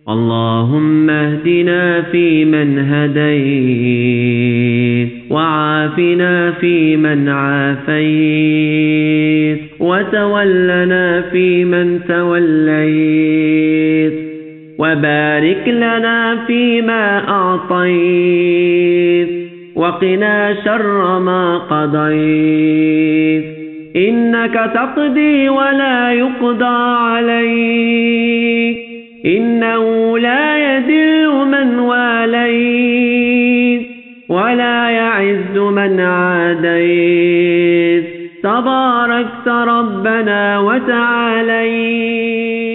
اللهم اهدنا فيمن هديت، وعافنا فيمن عافيت، وتولنا فيمن توليت، وبارك لنا فيما أعطيت، وقنا شر ما قضيت، إنك تقضي ولا يقضى عليك، إنه لا يذل من واليت ولا يعز من عاديت، تباركت ربنا وتعاليت.